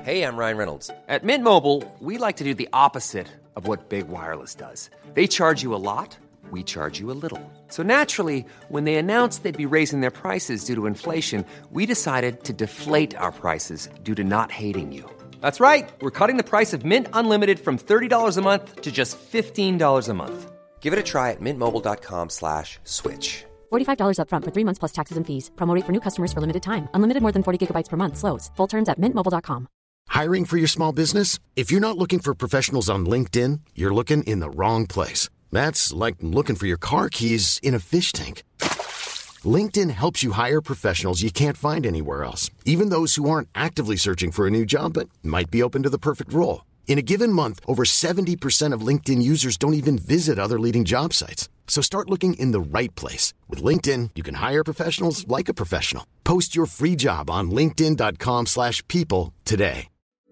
Hey, I'm Ryan Reynolds. At Mint Mobile, we like to do the opposite of what Big Wireless does. They charge you a lot, we charge you a little. So naturally, when they announced they'd be raising their prices due to inflation, we decided to deflate our prices due to not hating you. That's right. We're cutting the price of Mint Unlimited from $30 a month to just $15 a month. Give it a try at mintmobile.com/switch. $45 up front for 3 months plus taxes and fees. Promo rate for new customers for limited time. Unlimited more than 40 gigabytes per month. Slows full terms at mintmobile.com. Hiring for your small business? If you're not looking for professionals on LinkedIn, you're looking in the wrong place. That's like looking for your car keys in a fish tank. LinkedIn helps you hire professionals you can't find anywhere else, even those who aren't actively searching for a new job but might be open to the perfect role. In a given month, over 70% of LinkedIn users don't even visit other leading job sites. So start looking in the right place. With LinkedIn, you can hire professionals like a professional. Post your free job on linkedin.com/people today.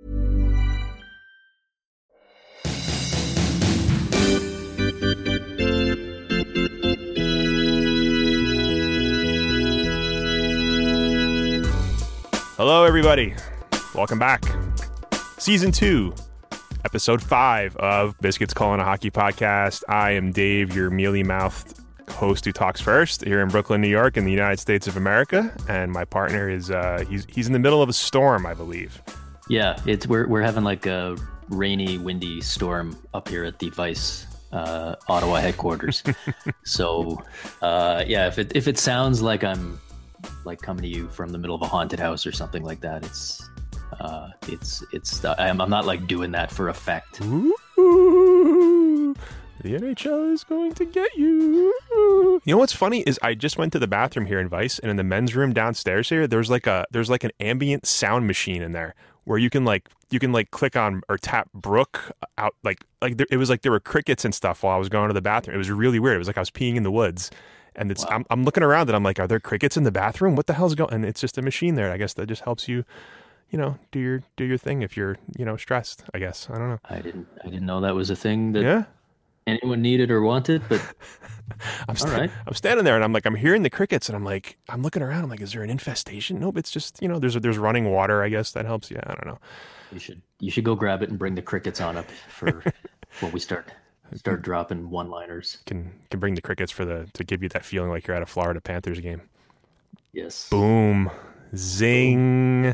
Hello, everybody. Welcome back. Season 2, Episode 5 of Biscuits Calling a Hockey Podcast. I am Dave, your mealy-mouthed host who talks first here in Brooklyn, New York, in the United States of America. And my partner is he's in the middle of a storm, I believe. Yeah, we're having like a rainy, windy storm up here at the Vice Ottawa headquarters. So, if it sounds like I'm like coming to you from the middle of a haunted house or something like that, I'm not like doing that for effect. Ooh, the NHL is going to get you. You know what's funny is I just went to the bathroom here in Vice, and in the men's room downstairs here, there's like an ambient sound machine in there where you can click on or tap Brooke out it was like there were crickets and stuff while I was going to the bathroom. It was really weird. It was like I was peeing in the woods. And wow. I'm looking around and I'm like, are there crickets in the bathroom? What the hell's going on? And it's just a machine there. I guess that just helps you, do your thing if you're, stressed, I guess. I don't know. I didn't know that was a thing that anyone needed or wanted, but I'm standing there and I'm hearing the crickets and I'm looking around. I'm like, is there an infestation? Nope. It's just, there's running water. I guess that helps. Yeah. I don't know. You should go grab it and bring the crickets on up for when we start dropping one-liners. Can bring the crickets to give you that feeling like you're at a Florida Panthers game. Yes. Boom. Zing.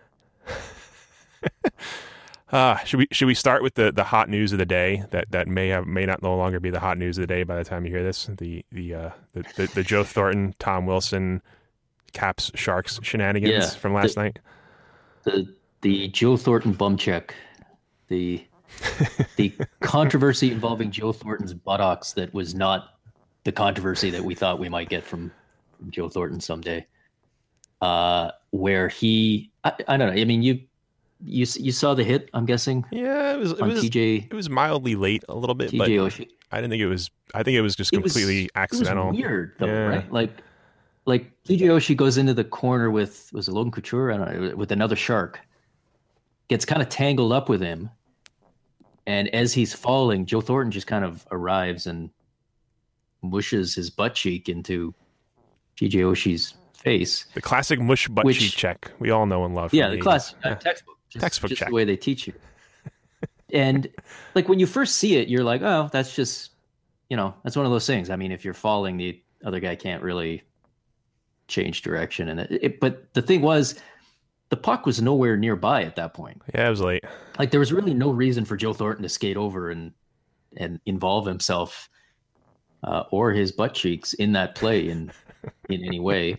Should we start with the hot news of the day that may not no longer be the hot news of the day by the time you hear this? The Joe Thornton, Tom Wilson, Caps Sharks shenanigans from last night. The Joe Thornton bum check. The controversy involving Joe Thornton's buttocks that was not the controversy that we thought we might get from Joe Thornton someday. Where he, I don't know. I mean, you saw the hit, I'm guessing. Yeah, it was TJ. It was mildly late a little bit, TJ but Oshie. I didn't think it was. I think it was just completely accidental. It was weird though, right? Like TJ Oshie goes into the corner with, was it Logan Couture? I don't know, with another Shark. Gets kind of tangled up with him. And as he's falling, Joe Thornton just kind of arrives and mushes his butt cheek into TJ Oshie's face. The classic mush butt cheek check we all know and love. Yeah, the classic textbook. Textbook just check. The way they teach you. And like when you first see it, you're like, oh, that's just, that's one of those things. I mean, if you're falling, the other guy can't really change direction. And but the thing was, the puck was nowhere nearby at that point. Yeah, it was late. Like there was really no reason for Joe Thornton to skate over and involve himself or his butt cheeks in that play in any way.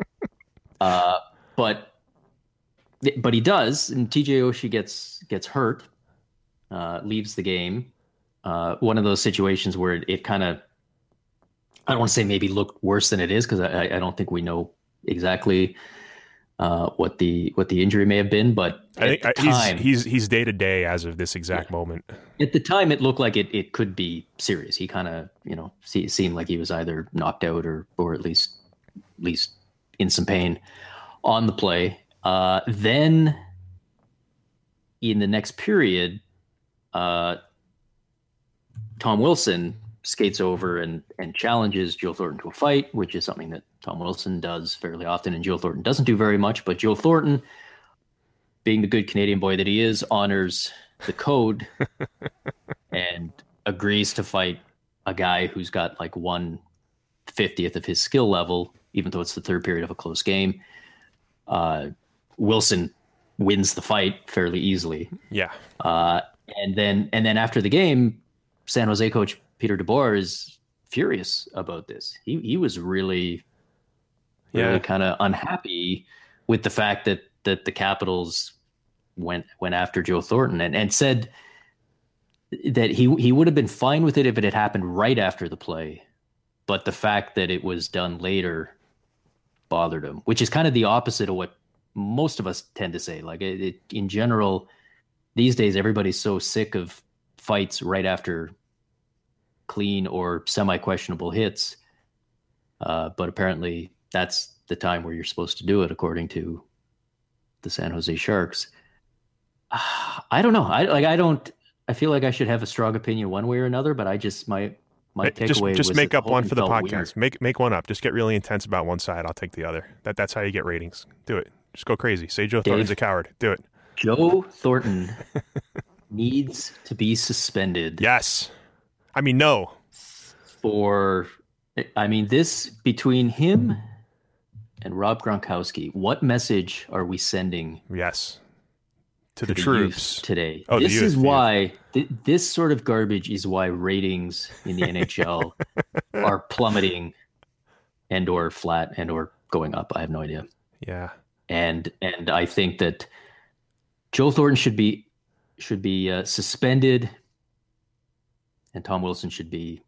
But he does, and TJ Oshie gets hurt, leaves the game. One of those situations where it kind of, I don't want to say maybe looked worse than it is, because I don't think we know exactly what the injury may have been, but I think he's day to day as of this exact moment. At the time, it looked like it could be serious. He kind of seemed like he was either knocked out or at least in some pain on the play. Then in the next period, Tom Wilson skates over and challenges Joe Thornton to a fight, which is something that Tom Wilson does fairly often, and Joe Thornton doesn't do very much. But Joe Thornton being the good Canadian boy that he is, honors the code and agrees to fight a guy who's got like 1/50th of his skill level, even though it's the third period of a close game. Wilson wins the fight fairly easily. Yeah. And then after the game, San Jose coach Peter DeBoer is furious about this. He was really kind of unhappy with the fact that the Capitals went after Joe Thornton and said that he would have been fine with it if it had happened right after the play, but the fact that it was done later bothered him, which is kind of the opposite of what most of us tend to say. Like in general, these days, everybody's so sick of fights right after clean or semi-questionable hits. But apparently that's the time where you're supposed to do it, according to the San Jose Sharks. I don't know. I feel like I should have a strong opinion one way or another, but my takeaway just was make up one for the felt podcast. weird. Make one up. Just get really intense about one side. I'll take the other. That's how you get ratings. Do it. Just go crazy. Say Joe Thornton's a coward. Do it. Joe Thornton needs to be suspended. Yes. I mean, no. This between him and Rob Gronkowski, what message are we sending? Yes. To the troops today. Oh, this is why this sort of garbage is why ratings in the NHL are plummeting and or flat and or going up. I have no idea. Yeah. And I think that Joe Thornton should be suspended, and Tom Wilson should get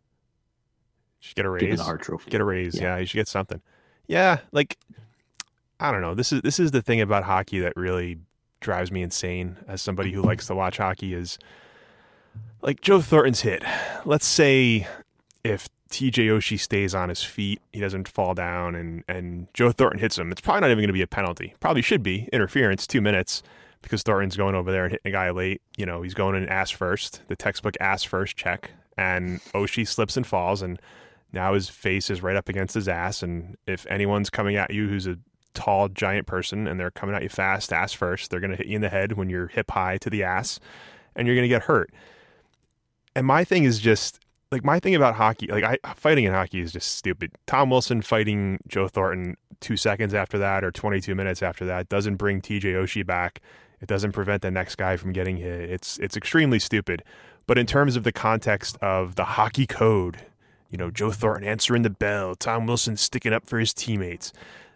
a raise. Given the Hart Trophy. Get a raise. Yeah, you should get something. Yeah, like I don't know. This is the thing about hockey that really drives me insane as somebody who likes to watch hockey is like Joe Thornton's hit. Let's say if TJ Oshie stays on his feet, he doesn't fall down, and Joe Thornton hits him, it's probably not even going to be a penalty. Probably should be interference, 2 minutes, because Thornton's going over there and hitting a guy late. You know, he's going in ass first, the textbook ass first check, and Oshie slips and falls, and now his face is right up against his ass, and if anyone's coming at you who's a tall, giant person, and they're coming at you fast, ass first, they're going to hit you in the head when you're hip high to the ass, and you're going to get hurt. And my thing is just, like, my thing about hockey, like, fighting in hockey is just stupid. Tom Wilson fighting Joe Thornton 2 seconds after that or 22 minutes after that doesn't bring TJ Oshie back. It doesn't prevent the next guy from getting hit. It's extremely stupid. But in terms of the context of the hockey code, you know, Joe Thornton answering the bell, Tom Wilson sticking up for his teammates,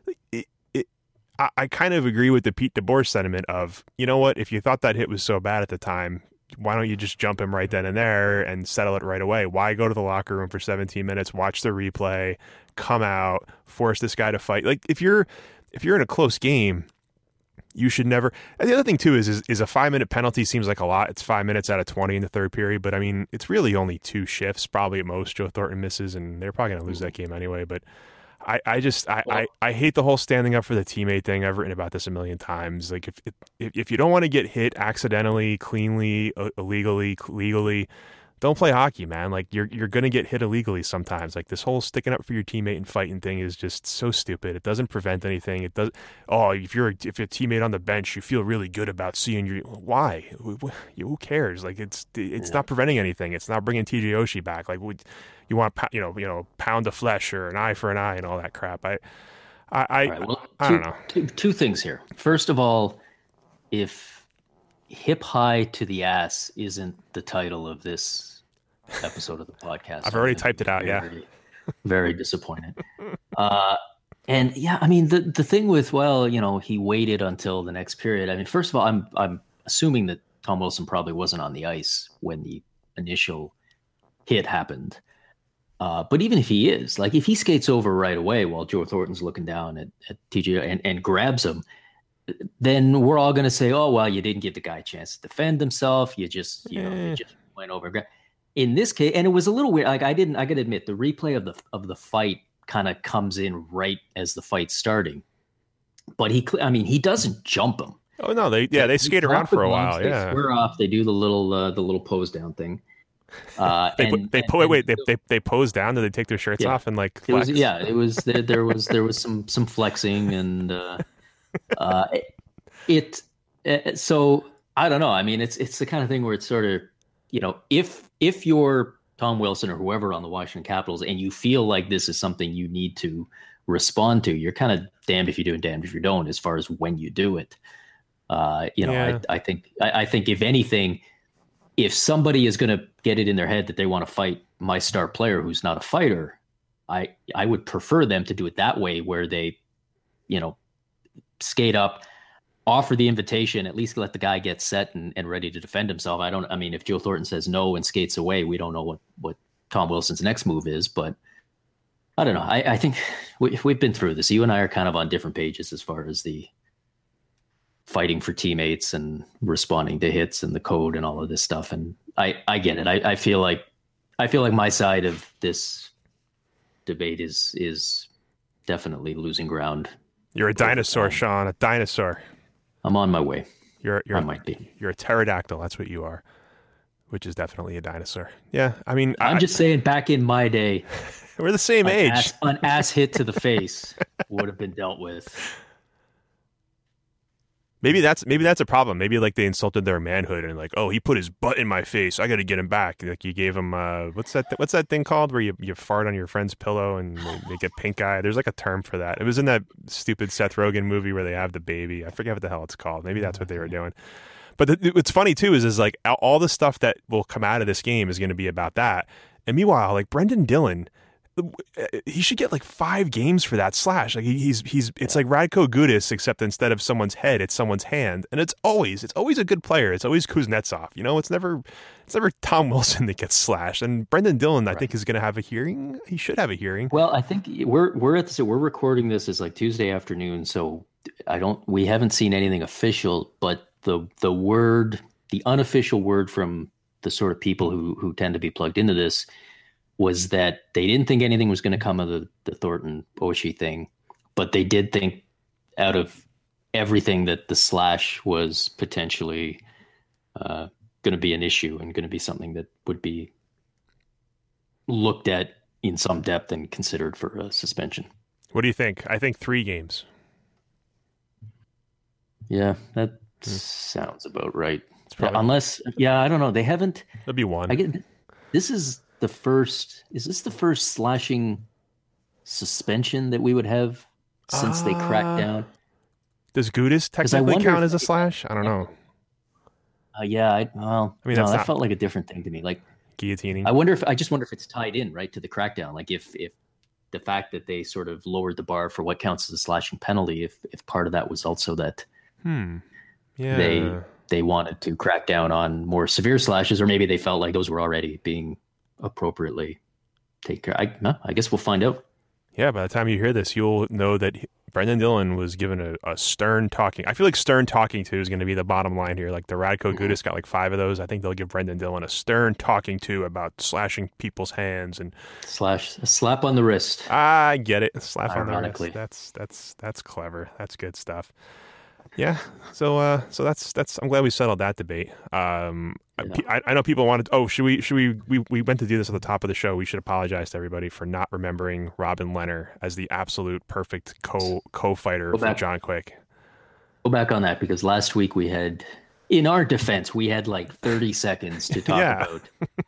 I kind of agree with the Pete DeBoer sentiment of, you know what, if you thought that hit was so bad at the time, why don't you just jump him right then and there and settle it right away? Why go to the locker room for 17 minutes, watch the replay, come out, force this guy to fight? Like, if you're in a close game, you should never. And the other thing too is a 5-minute penalty seems like a lot. It's 5 minutes out of 20 in the third period, but I mean, it's really only 2 shifts probably at most. Joe Thornton misses, and they're probably going to lose that game anyway. But I hate the whole standing up for the teammate thing. I've written about this a million times. Like, if you don't want to get hit accidentally, cleanly, illegally, legally, don't play hockey, man. Like, you're going to get hit illegally sometimes. Like, this whole sticking up for your teammate and fighting thing is just so stupid. It doesn't prevent anything. It does. Oh, if you're a teammate on the bench, you feel really good about seeing your. Why? Who cares? Like, it's not preventing anything. It's not bringing TJ Oshie back. Like, you want pound of flesh or an eye for an eye and all that crap. I don't know. Two things here. First of all, if hip high to the ass isn't the title of this episode of the podcast, I've already typed it out. Very, very disappointed. And yeah, I mean, the thing with, he waited until the next period. I mean, first of all, I'm assuming that Tom Wilson probably wasn't on the ice when the initial hit happened. But even if he is, like, if he skates over right away while Joe Thornton's looking down at TJ and grabs him, then we're all going to say, oh, well, you didn't give the guy a chance to defend himself. You just went over. In this case, and it was a little weird. Like, I got to admit, the replay of the fight kind of comes in right as the fight's starting. But he doesn't jump him. Oh no, they skate around for a while. Yeah, they square off. They do the little pose down thing. They pose down. Do they take their shirts off and like flex? There was some flexing, and So I don't know. I mean, it's the kind of thing where it's sort of, if you're Tom Wilson or whoever on the Washington Capitals and you feel like this is something you need to respond to, you're kind of damned if you do and damned if you don't, as far as when you do it. I think if anything, if somebody is going to get it in their head that they want to fight my star player who's not a fighter, I would prefer them to do it that way, where they, skate up, offer the invitation, at least let the guy get set and ready to defend himself. I mean, if Joe Thornton says no and skates away, we don't know what Tom Wilson's next move is, but I don't know. I think we've been through this. You and I are kind of on different pages as far as the fighting for teammates and responding to hits and the code and all of this stuff. And I get it. I feel like my side of this debate is definitely losing ground. You're a dinosaur, Sean, a dinosaur. I'm on my way. I might be. You're a pterodactyl. That's what you are, which is definitely a dinosaur. Yeah. I mean, I'm just saying, back in my day, we're the same age. An ass hit to the face would have been dealt with. Maybe that's a problem. Maybe like they insulted their manhood and like, oh, he put his butt in my face, I got to get him back. Like you gave him what's that thing called where you fart on your friend's pillow and they get pink eye? There's like a term for that. It was in that stupid Seth Rogen movie where they have the baby. I forget what the hell it's called. Maybe that's what they were doing. But what's funny too is like all the stuff that will come out of this game is going to be about that. And meanwhile, like Brendan Dillon, he should get like 5 games for that slash. Like it's like Radko Gudas, except instead of someone's head, it's someone's hand. And it's always a good player. It's always Kuznetsov. It's never Tom Wilson that gets slashed. And Brendan Dillon, I think, is going to have a hearing. He should have a hearing. Well, I think we're recording this as like Tuesday afternoon, so we haven't seen anything official, but the unofficial word from the sort of people who tend to be plugged into this was that they didn't think anything was going to come of the Thornton Oshie thing, but they did think out of everything that the slash was potentially going to be an issue and going to be something that would be looked at in some depth and considered for a suspension. What do you think? I think 3 games. Yeah, that sounds about right. Unless, I don't know. They haven't. There'll be one. Is this the first slashing suspension that we would have since they cracked down? Does Gudas technically count as a slash? I don't know. That felt like a different thing to me. Like guillotining. I just wonder if it's tied in right to the crackdown. Like if the fact that they sort of lowered the bar for what counts as a slashing penalty, if part of that was also that they wanted to crack down on more severe slashes, or maybe they felt like those were already being appropriately taken care. I guess we'll find out. Yeah, by the time you hear this, you'll know that Brendan Dillon was given a stern talking. I feel like stern talking to is going to be the bottom line here. Like the Radko Gudas got like 5 of those. I think they'll give Brendan Dillon a stern talking to about slashing people's hands and a slap on the wrist. I get it. Slap on the wrist. That's clever. That's good stuff. Yeah. So that's. I'm glad we settled that debate. I know people wanted. Oh, should we? We went to do this at the top of the show. We should apologize to everybody for not remembering Robin Lehner as the absolute perfect co-fighter for John Quick. Go back on that, because last week we had, in our defense, we had like 30 seconds to talk about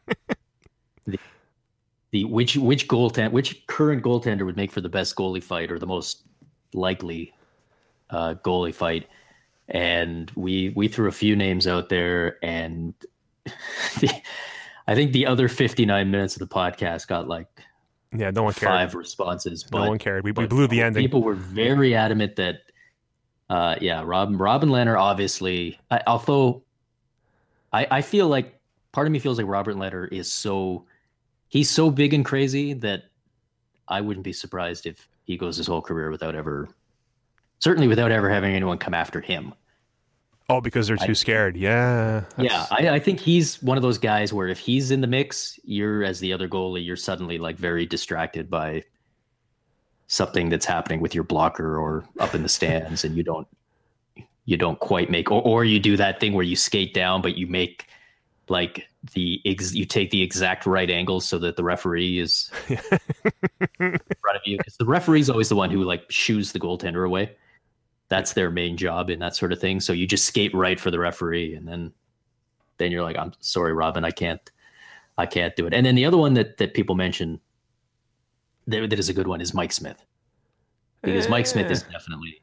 which current goaltender would make for the best goalie fight, or the most likely goalie fight, and we threw a few names out there, and I think the other 59 minutes of the podcast got like no one cared. 5 responses. No one cared. We blew the ending. People were very adamant that Robin Lehner, obviously, although I feel like part of me feels like Robert Lehner he's so big and crazy that I wouldn't be surprised if he goes his whole career without ever having anyone come after him. Oh, because they're too scared. Yeah. I think he's one of those guys where if he's in the mix, you're, as the other goalie, you're suddenly like very distracted by something that's happening with your blocker or up in the stands, and you don't quite make, or you do that thing where you skate down, but you make like you take the exact right angle so that the referee is in front of you, because the referee's always the one who like shoos the goaltender away. That's their main job in that sort of thing. So you just skate right for the referee, and then you're like, I'm sorry, Robin, I can't do it. And then the other one that people mention that is a good one is Mike Smith, because Mike Smith is definitely.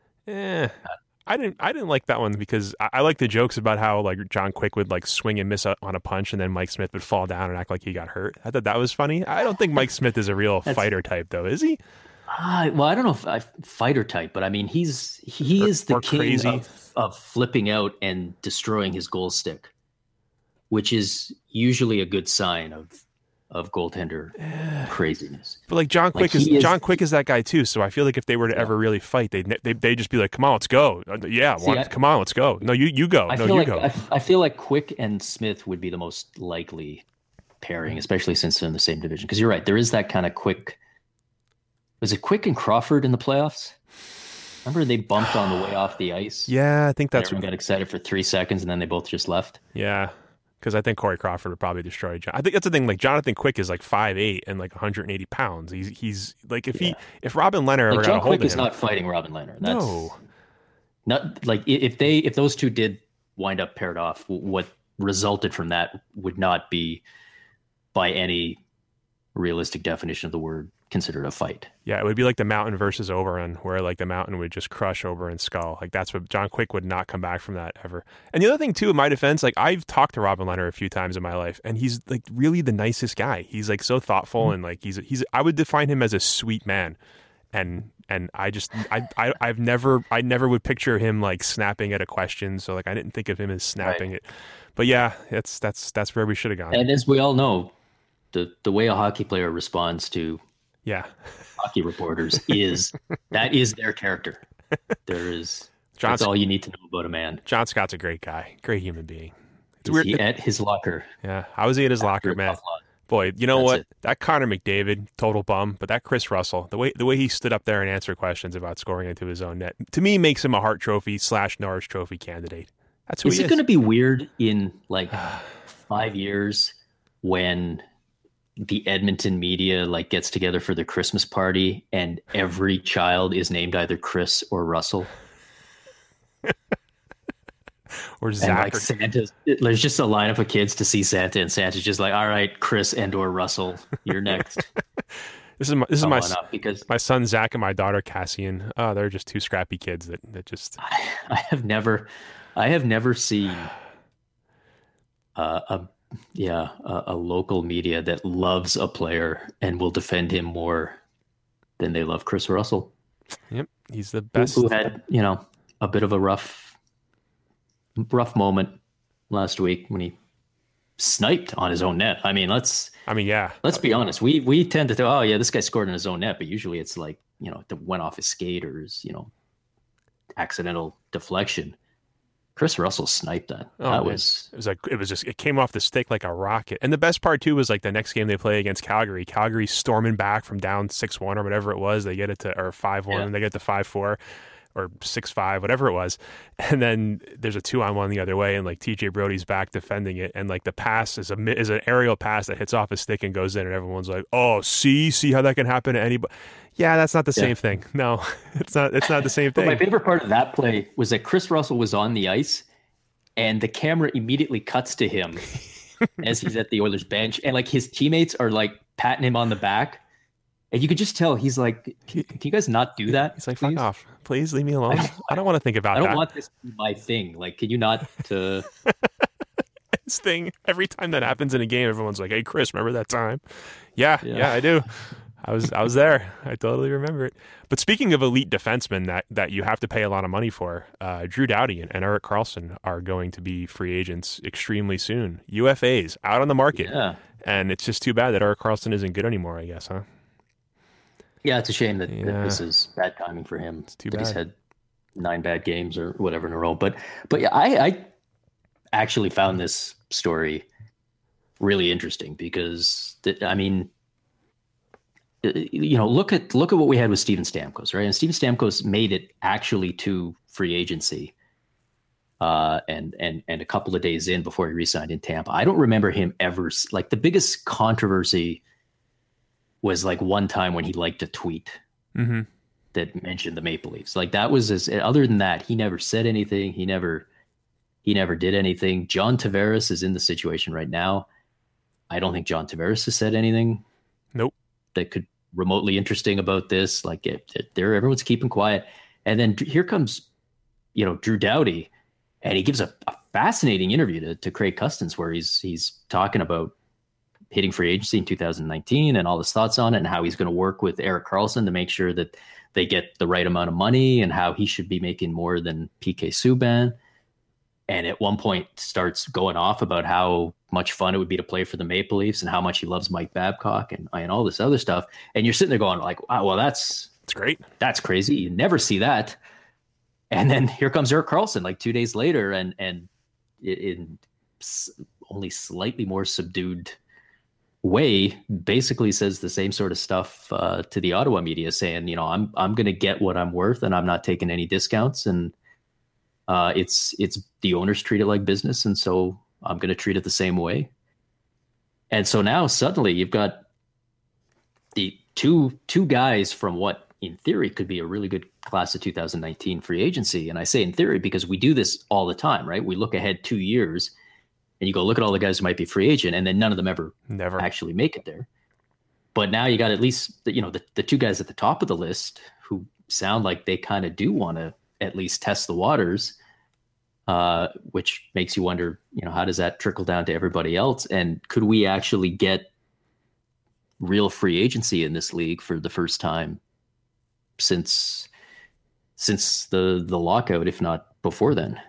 I didn't like that one because I like the jokes about how like John Quick would like swing and miss on a punch, and then Mike Smith would fall down and act like he got hurt. I thought that was funny. I don't think Mike Smith is a real fighter type, though, is he? Well, I don't know if fighter type, but I mean he is the king of flipping out and destroying his goal stick, which is usually a good sign of goaltender craziness. But like John Quick is that guy too. So I feel like if they were to ever really fight, they'd just be like, "Come on, let's go." Come on, let's go. No, you go. Go. I feel like Quick and Smith would be the most likely pairing, especially since they're in the same division. Because you're right, there is that kind of Quick. Was it Quick and Crawford in the playoffs? Remember they bumped on the way off the ice? Yeah, I think that's. Everyone got excited for 3 seconds, and then they both just left. Yeah. Because I think Corey Crawford would probably destroy John. I think that's the thing. Like Jonathan Quick is like 5'8" and like 180 pounds. He's like if Robin Lehner ever got a hold of him. John Quick is not fighting Robin Lehner. That's not like if those two did wind up paired off, what resulted from that would not be by any realistic definition of the word considered a fight. Yeah, it would be like the Mountain versus Oberon, where like the Mountain would just crush Oberon's skull. Like that's what John Quick would not come back from that ever. And the other thing too, in my defense, like I've talked to Robin Lehner a few times in my life, and he's like really the nicest guy. He's like so thoughtful, and like he's I would define him as a sweet man. And I never would picture him like snapping at a question. So like I didn't think of him as snapping it. But yeah, that's where we should have gone. And as we all know, the way a hockey player responds to hockey reporters is their character. That's all you need to know about a man. John Scott's a great guy, great human being. It's weird. He at his locker. Yeah, how was he at his locker, man? Boy, you know what? That Connor McDavid, total bum, but that Chris Russell, the way he stood up there and answered questions about scoring into his own net, to me makes him a Hart Trophy / Norris Trophy candidate. That's who he is. Is it going to be weird in like 5 years when the Edmonton media like gets together for the Christmas party and every child is named either Chris or Russell? Or Zach? And like Santa's, there's just a lineup of kids to see Santa, and Santa's just like, all right, Chris and or Russell, you're next. This is my son Zach and my daughter Cassian. Oh, they're just two scrappy kids that just. I have never seen a local media that loves a player and will defend him more than they love Chris Russell. Yep, he's the best. Who had a bit of a rough moment last week when he sniped on his own net. I mean, let's be honest. We tend to think, oh yeah, this guy scored in his own net, but usually it's like, it went off his skate or his, accidental deflection. Chris Russell sniped that. It came off the stick like a rocket. And the best part too was like the next game they play against Calgary. Calgary storming back from down 6-1 or whatever it was. They get it to, or 5-1, and they get to 5-4. Or 6-5, whatever it was, and then there's a 2-on-1 the other way, and like TJ Brody's back defending it, and like the pass is an aerial pass that hits off his stick and goes in, and everyone's like, "Oh, see how that can happen to anybody." Yeah, that's not the same thing. No, it's not the same thing. But my favorite part of that play was that Chris Russell was on the ice, and the camera immediately cuts to him as he's at the Oilers bench, and like his teammates are like patting him on the back. And you could just tell he's like, can you guys not do that? He's like, fuck off. Please leave me alone. I don't want to think about that. I don't want this to be my thing. Like, can you not? His thing. Every time that happens in a game, everyone's like, hey, Chris, remember that time? Yeah, I do. I was there. I totally remember it. But speaking of elite defensemen that you have to pay a lot of money for, Drew Doughty and Erik Karlsson are going to be free agents extremely soon. UFAs out on the market. Yeah. And it's just too bad that Erik Karlsson isn't good anymore, I guess, huh? Yeah, it's a shame that this is bad timing for him. It's too bad. He's had 9 bad games or whatever in a row. But yeah, I actually found this story really interesting because look at what we had with Steven Stamkos, right? And Steven Stamkos made it actually to free agency, and a couple of days in before he re-signed in Tampa. I don't remember him ever like the biggest controversy was like one time when he liked a tweet. Mm-hmm. that mentioned the Maple Leafs. Like that was other than that, he never said anything. He never did anything. John Tavares is in the situation right now. I don't think John Tavares has said anything. Nope. That could remotely interesting about this. Like everyone's keeping quiet. And then here comes, Drew Doughty, and he gives a fascinating interview to Craig Custance where he's talking about hitting free agency in 2019 and all his thoughts on it and how he's going to work with Erik Karlsson to make sure that they get the right amount of money and how he should be making more than PK Subban. And at one point starts going off about how much fun it would be to play for the Maple Leafs and how much he loves Mike Babcock and all this other stuff. And you're sitting there going like, wow, well, that's great. That's crazy. You never see that. And then here comes Erik Karlsson like 2 days later and in only slightly more subdued way, basically says the same sort of stuff to the Ottawa media saying, I'm going to get what I'm worth and I'm not taking any discounts. And it's the owners treat it like business. And so I'm going to treat it the same way. And so now suddenly you've got the two guys from what in theory could be a really good class of 2019 free agency. And I say in theory because we do this all the time, right? We look ahead 2 years and you go look at all the guys who might be free agent and then none of them never actually make it there. But now you got at least the two guys at the top of the list who sound like they kind of do want to at least test the waters, which makes you wonder, how does that trickle down to everybody else? And could we actually get real free agency in this league for the first time since the lockout, if not before then?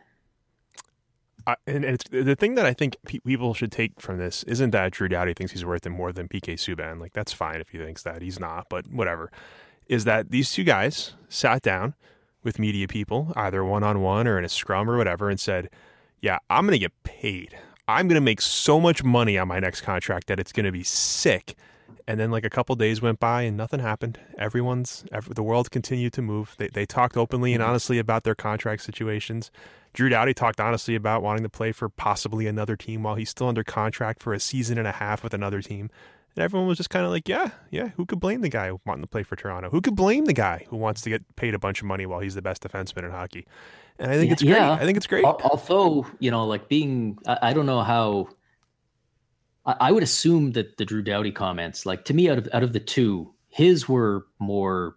And it's the thing that I think people should take from this isn't that Drew Doughty thinks he's worth more than PK Subban. Like, that's fine if he thinks that. He's not, but whatever. Is that these two guys sat down with media people, either one-on-one or in a scrum or whatever, and said, yeah, I'm going to get paid. I'm going to make so much money on my next contract that it's going to be sick. And then like a couple days went by and nothing happened. The world continued to move. They talked openly and honestly about their contract situations. Drew Doughty talked honestly about wanting to play for possibly another team while he's still under contract for a season and a half with another team. And everyone was just kind of like, yeah, who could blame the guy wanting to play for Toronto? Who could blame the guy who wants to get paid a bunch of money while he's the best defenseman in hockey? And I think it's great. Yeah. I think it's great. Although, like being, I don't know how, I would assume that the Drew Doughty comments, like to me, out of the two, his were more,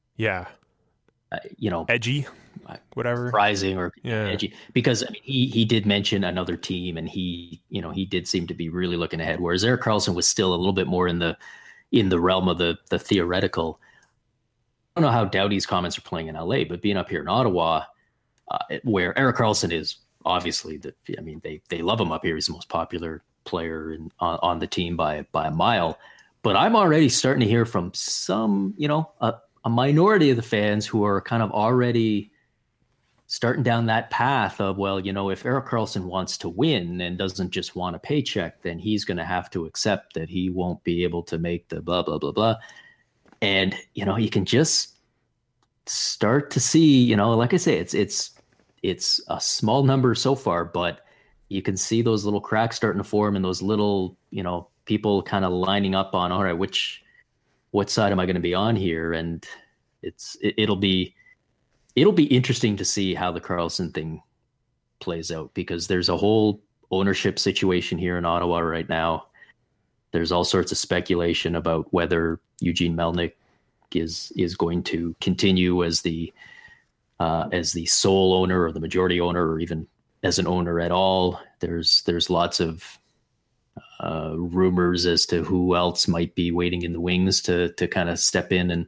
edgy, whatever, surprising or edgy, because I mean, he did mention another team, and he did seem to be really looking ahead. Whereas Erik Karlsson was still a little bit more in the realm of the theoretical. I don't know how Doughty's comments are playing in LA, but being up here in Ottawa, where Erik Karlsson is obviously they love him up here. He's the most popular player on the team by a mile. But I'm already starting to hear from some, a minority of the fans who are kind of already starting down that path of, well, if Erik Karlsson wants to win and doesn't just want a paycheck, then he's going to have to accept that he won't be able to make the blah, blah, blah, blah. And, you can just start to see, like I say, it's a small number so far, but you can see those little cracks starting to form and those little, people kind of lining up on, all right, what side am I going to be on here? And it'll be interesting to see how the Karlsson thing plays out, because there's a whole ownership situation here in Ottawa right now. There's all sorts of speculation about whether Eugene Melnyk is going to continue as the sole owner or the majority owner, or even as an owner at all. There's lots of rumors as to who else might be waiting in the wings to kind of step in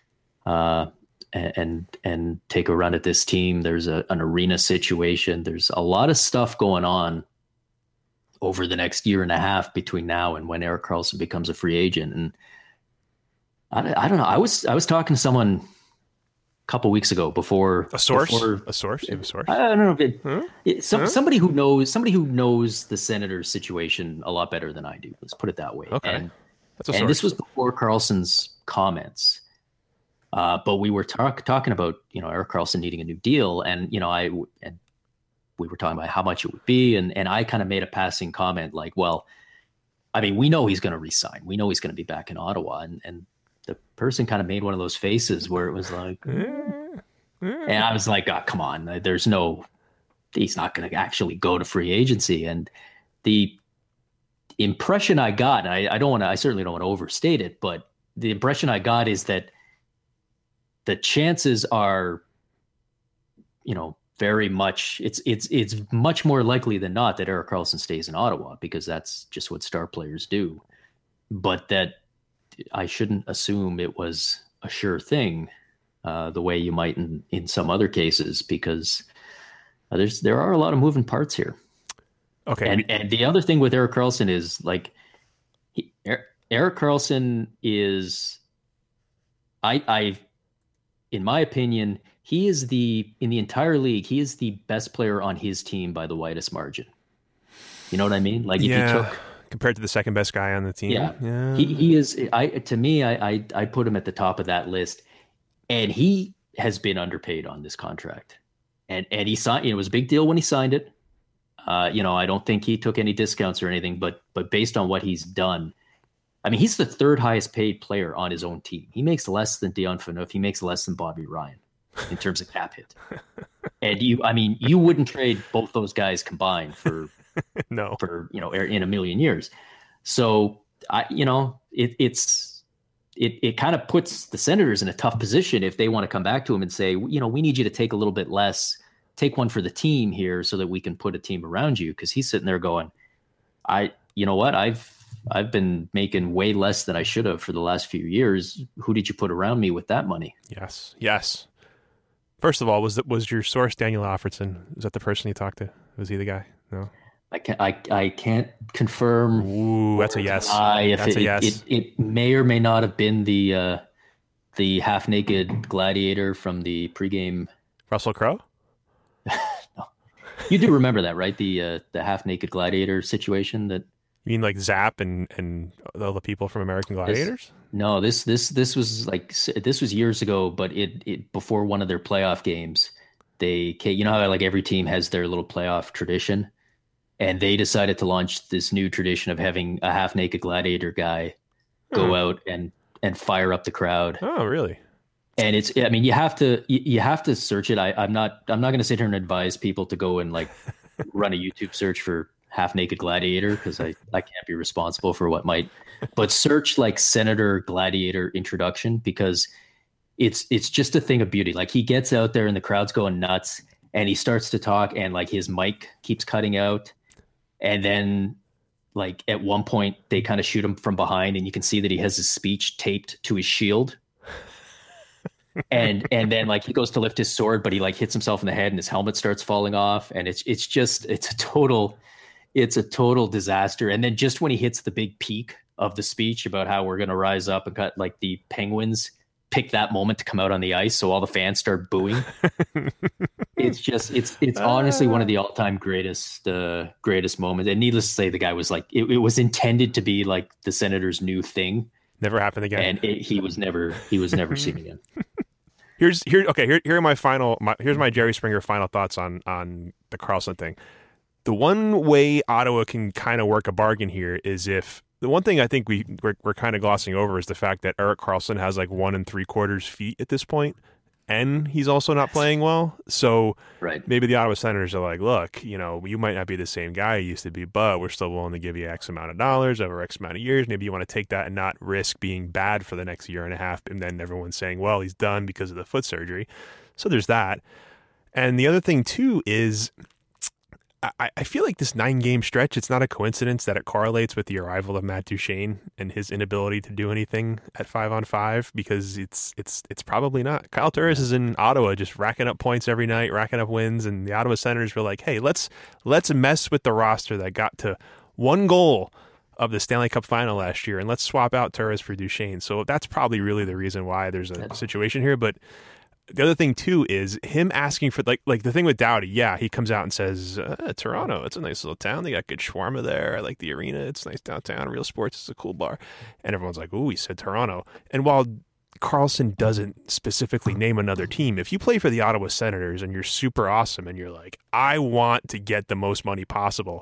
and take a run at this team. There's an arena situation. There's a lot of stuff going on over the next year and a half between now and when Erik Karlsson becomes a free agent. And I don't know. I was talking to someone a couple weeks ago before a source. You have a source? I don't know. Somebody who knows the Senators situation a lot better than I do. Let's put it that way. Okay. And That's a source. this was before Karlsson's comments. But we were talking about, Erik Karlsson needing a new deal. And, we were talking about how much it would be. And I kind of made a passing comment like, well, I mean, we know he's going to resign. We know he's going to be back in Ottawa. And the person kind of made one of those faces where it was like, and I was like, oh, come on, he's not going to actually go to free agency. And the impression I got, and I certainly don't want to overstate it, but the impression I got is that the chances are, very much, it's much more likely than not that Erik Karlsson stays in Ottawa, because that's just what star players do. But that I shouldn't assume it was a sure thing, the way you might in some other cases, because there are a lot of moving parts here. Okay. And the other thing with Erik Karlsson is, like, Erik Karlsson is, in my opinion, he is in the entire league, he is the best player on his team by the widest margin. You know what I mean? Like, if you took, compared to the second best guy on the team. Yeah. He is, to me, I put him at the top of that list, and he has been underpaid on this contract. And he signed, it was a big deal when he signed it. I don't think he took any discounts or anything, but based on what he's done, I mean, he's the third highest paid player on his own team. He makes less than Dion Phaneuf. He makes less than Bobby Ryan in terms of cap hit. And you wouldn't trade both those guys combined for no, for in a million years. So it kind of puts the Senators in a tough position if they want to come back to him and say, we need you to take a little bit less, take one for the team here so that we can put a team around you. Because he's sitting there going, I've been making way less than I should have for the last few years. Who did you put around me with that money? Yes. First of all, was your source Daniel Alfredson? Is that the person you talked to? Was he the guy? No. I can't confirm. Ooh, that's a yes. That's a yes. It may or may not have been the half naked gladiator from the pregame. Russell Crowe? No. You do remember that, right? The half naked gladiator situation that. You mean like Zap and all the people from American Gladiators? This was years ago, but it before one of their playoff games, how like every team has their little playoff tradition, and they decided to launch this new tradition of having a half naked gladiator guy go out and fire up the crowd. Oh, really? And you have to search it. I'm not going to sit here and advise people to go and like run a YouTube search for half naked gladiator, because I can't be responsible for what might, but search like Senator Gladiator introduction, because it's just a thing of beauty. Like, he gets out there and the crowd's going nuts and he starts to talk and like his mic keeps cutting out. And then like at one point they kind of shoot him from behind and you can see that he has his speech taped to his shield. And then like he goes to lift his sword, but he like hits himself in the head and his helmet starts falling off. And it's a total disaster. And then just when he hits the big peak of the speech about how we're going to rise up and cut, like, the Penguins pick that moment to come out on the ice, so all the fans start booing. It's honestly one of the all-time greatest moments. And needless to say, the guy was like, it was intended to be like the Senators' new thing. Never happened again. And he was never seen again. Here's my Jerry Springer final thoughts on the Karlsson thing. The one way Ottawa can kind of work a bargain here is if the one thing I think we're kind of glossing over is the fact that Erik Karlsson has like 1 3/4 feet at this point, and he's also not playing well. So right. Maybe the Ottawa Senators are like, look, you might not be the same guy you used to be, but we're still willing to give you X amount of dollars over X amount of years. Maybe you want to take that and not risk being bad for the next year and a half. And then everyone's saying, well, he's done because of the foot surgery. So there's that. And the other thing too is, I feel like this 9-game stretch, it's not a coincidence that it correlates with the arrival of Matt Duchene and his inability to do anything at 5-on-5, because it's probably not. Kyle Turris is in Ottawa just racking up points every night, racking up wins, and the Ottawa Senators were like, hey, let's mess with the roster that got to 1 goal of the Stanley Cup final last year, and let's swap out Turris for Duchene. So that's probably really the reason why there's a situation here. But the other thing too is him asking for like the thing with Doughty. Yeah, he comes out and says, Toronto, it's a nice little town. They got good shawarma there. I like the arena. It's nice downtown. Real Sports is a cool bar. And everyone's like, ooh, he said Toronto. And while Karlsson doesn't specifically name another team, if you play for the Ottawa Senators and you're super awesome and you're like, I want to get the most money possible,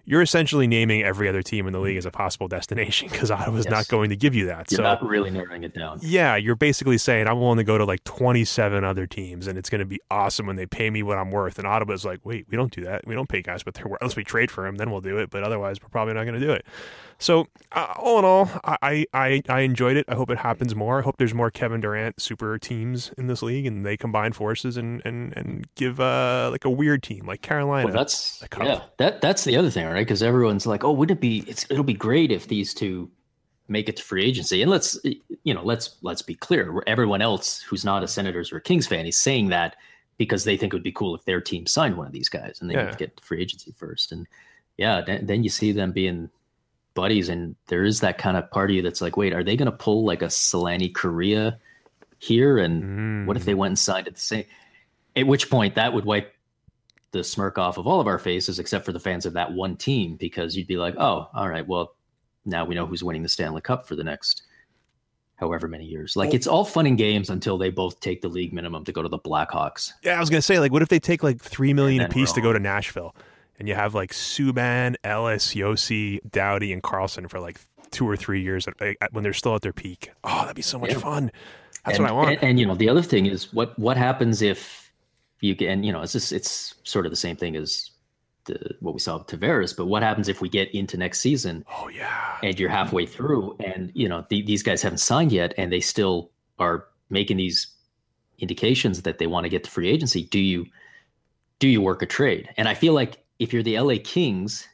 you're essentially naming every other team in the league as a possible destination because Ottawa's not going to give you that. You're not really narrowing it down. Yeah, you're basically saying I'm willing to go to like 27 other teams, and it's going to be awesome when they pay me what I'm worth. And Ottawa's like, wait, we don't do that. We don't pay guys what they're worth. Unless we trade for them, then we'll do it. But otherwise, we're probably not going to do it. So all in all, I enjoyed it. I hope it happens more. I hope there's more Kevin Durant super teams in this league, and they combine forces and give like a weird team like Carolina. Well, that's the other thing, right? Because everyone's like, oh, wouldn't it be? It'll be great if these two make it to free agency. And let's be clear. Everyone else who's not a Senators or a Kings fan is saying that because they think it would be cool if their team signed one of these guys and they need to get to free agency first. And then you see them being buddies, and there is that kind of party that's like, wait, are they going to pull like a Solani Korea here? And what if they went and signed at the same? At which point that would wipe the smirk off of all of our faces, except for the fans of that one team, because you'd be like, oh, all right, well, now we know who's winning the Stanley Cup for the next however many years. Like, it's all fun and games until they both take the league minimum to go to the Blackhawks. Yeah, I was going to say, like, what if they take like $3 million a piece to go to Nashville? And you have like Subban, Ellis, Yossi, Doughty, and Carlson for like 2 or 3 years when they're still at their peak. Oh, that'd be so much fun. That's what I want. And the other thing is what happens if you get, and it's sort of the same thing as what we saw with Tavares, but what happens if we get into next season? Oh yeah. And you're halfway through, and these guys haven't signed yet, and they still are making these indications that they want to get to free agency. Do you work a trade? And I feel like if you're the LA Kings,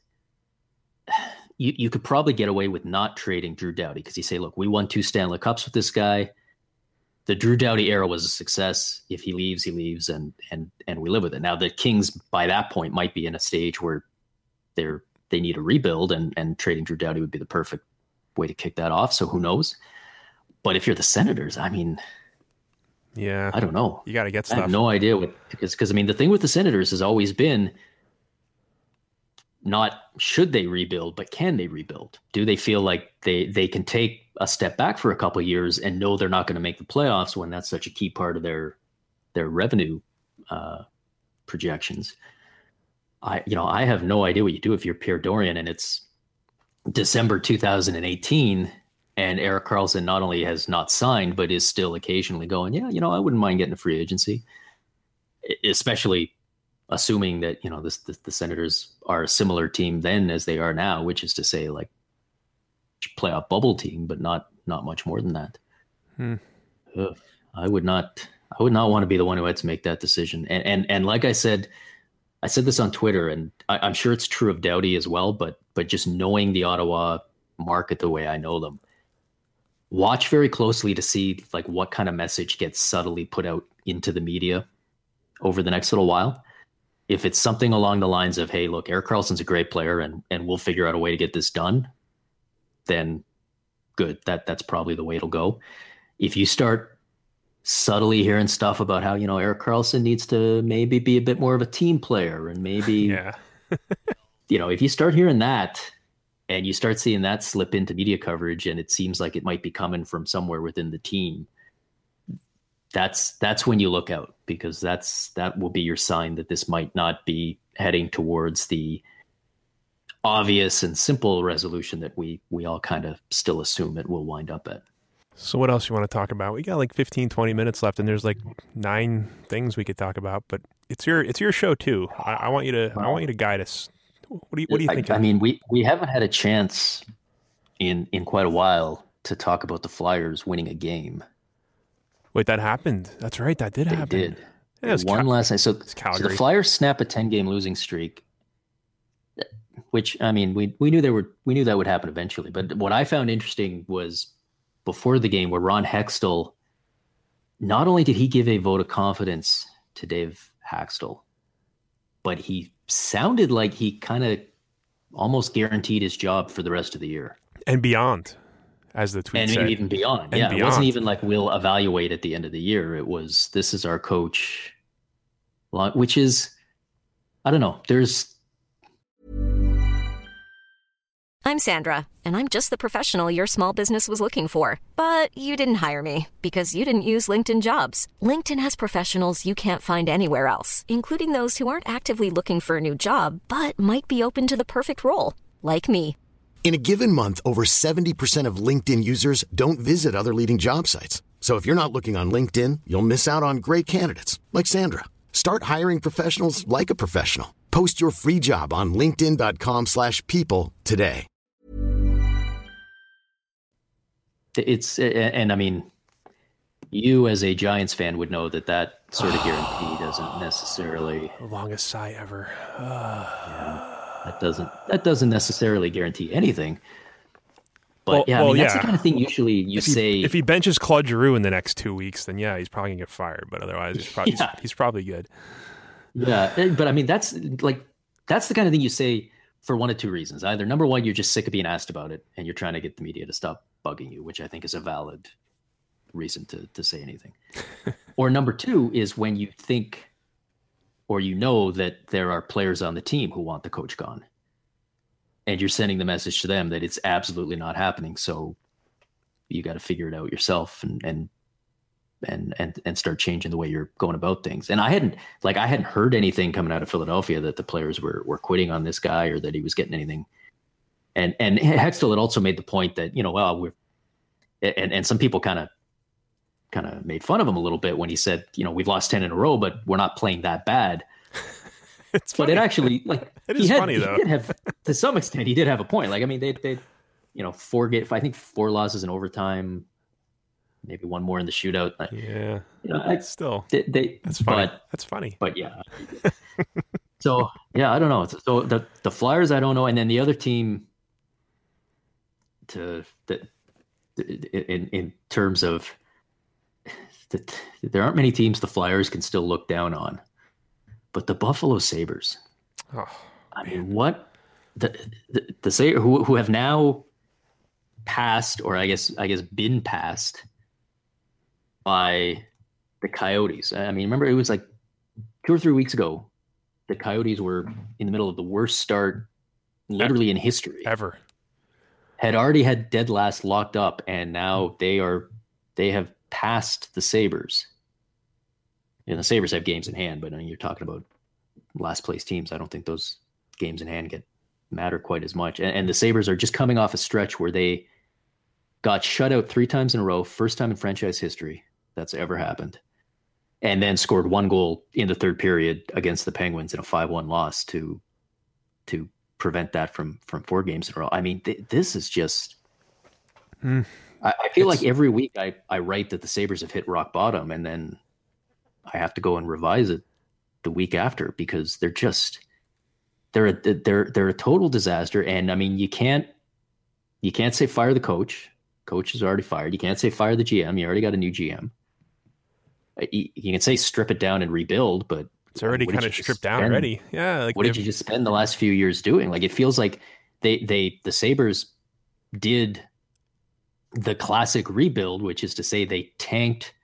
you could probably get away with not trading Drew Doughty, because you say, look, we won 2 Stanley Cups with this guy. The Drew Doughty era was a success. If he leaves, he leaves, and we live with it. Now the Kings by that point might be in a stage where they need a rebuild, and trading Drew Doughty would be the perfect way to kick that off. So who knows? But if you're the Senators, I mean, yeah, I don't know. You got to get stuff. I have no idea because I mean, the thing with the Senators has always been not should they rebuild, but can they rebuild? Do they feel like they can take a step back for a couple of years and know they're not going to make the playoffs when that's such a key part of their revenue projections? I have no idea what you do if you're Pierre Dorian and it's December 2018 and Erik Karlsson not only has not signed, but is still occasionally going, I wouldn't mind getting a free agency, especially assuming that, the Senators are a similar team then as they are now, which is to say like playoff bubble team, but not much more than that. I would not want to be the one who had to make that decision. And like I said this on Twitter, and I'm sure it's true of Doughty as well, but just knowing the Ottawa market the way I know them, watch very closely to see like what kind of message gets subtly put out into the media over the next little while. If it's something along the lines of, hey, look, Erik Karlsson's a great player and we'll figure out a way to get this done, then good. That's probably the way it'll go. If you start subtly hearing stuff about how, Erik Karlsson needs to maybe be a bit more of a team player and maybe, if you start hearing that and you start seeing that slip into media coverage and it seems like it might be coming from somewhere within the team, that's when you look out, because that will be your sign that this might not be heading towards the obvious and simple resolution that we all kind of still assume it will wind up at. So what else you want to talk about? We got like 15, 20 minutes left, and there's like 9 things we could talk about, but it's your show too. I want you to guide us. What do you think? I mean, we haven't had a chance in quite a while to talk about the Flyers winning a game. Wait, that happened. That's right. That did happen. They did. Yeah, one last night. So the Flyers snap a 10-game losing streak, which, I mean, we knew that would happen eventually. But what I found interesting was before the game where Ron Hextall, not only did he give a vote of confidence to Dave Hakstol, but he sounded like he kind of almost guaranteed his job for the rest of the year. And beyond. As the tweet said. And even beyond. It wasn't even like we'll evaluate at the end of the year. It was, this is our coach, which is, I don't know. I'm Sandra, and I'm just the professional your small business was looking for. But you didn't hire me because you didn't use LinkedIn Jobs. LinkedIn has professionals you can't find anywhere else, including those who aren't actively looking for a new job, but might be open to the perfect role, like me. In a given month, over 70% of LinkedIn users don't visit other leading job sites. So if you're not looking on LinkedIn, you'll miss out on great candidates like Sandra. Start hiring professionals like a professional. Post your free job on linkedin.com/people today. And I mean, you as a Giants fan would know that sort of guarantee doesn't necessarily. The longest sigh ever. That doesn't necessarily guarantee anything. But that's the kind of thing usually if he benches Claude Giroux in the next 2 weeks, then he's probably gonna get fired. But otherwise, he's probably good. Yeah, but I mean that's the kind of thing you say for one of two reasons. Either number one, you're just sick of being asked about it, and you're trying to get the media to stop bugging you, which I think is a valid reason to say anything. Or number two is when you think or you know that there are players on the team who want the coach gone. And you're sending the message to them that it's absolutely not happening. So you got to figure it out yourself and start changing the way you're going about things. And I hadn't heard anything coming out of Philadelphia that the players were quitting on this guy or that he was getting anything. And Hextall had also made the point that, and some people kind of made fun of him a little bit when he said, we've lost 10 in a row, but we're not playing that bad. But it actually, it is funny though. He did have, to some extent, he did have a point. Like, I mean, they 4 losses in overtime, maybe one more in the shootout. Still, that's funny. That's funny. But yeah. So yeah, I don't know. So the Flyers, I don't know, and then the other team, in terms of there aren't many teams the Flyers can still look down on. But the Buffalo Sabres, I mean, what the Sabres who have now passed, or I guess been passed by the Coyotes. I mean, remember it was like 2 or 3 weeks ago, the Coyotes were in the middle of the worst start literally in history ever. Had already had dead last locked up, and now they have passed the Sabres. And the Sabres have games in hand, but I mean, you're talking about last place teams. I don't think those games in hand matter quite as much. And the Sabres are just coming off a stretch where they got shut out 3 times in a row, first time in franchise history that's ever happened, and then scored 1 goal in the third period against the Penguins in a 5-1 loss to prevent that from 4 games in a row. I mean, this is just. I feel like every week I write that the Sabres have hit rock bottom, and then I have to go and revise it the week after because they're a total disaster. And I mean, you can't say fire the coach. Coach is already fired. You can't say fire the GM. You already got a new GM. You can say strip it down and rebuild, but it's already kind of stripped down already. Yeah. What did you just spend the last few years doing? Like, it feels like the Sabres did the classic rebuild, which is to say they tanked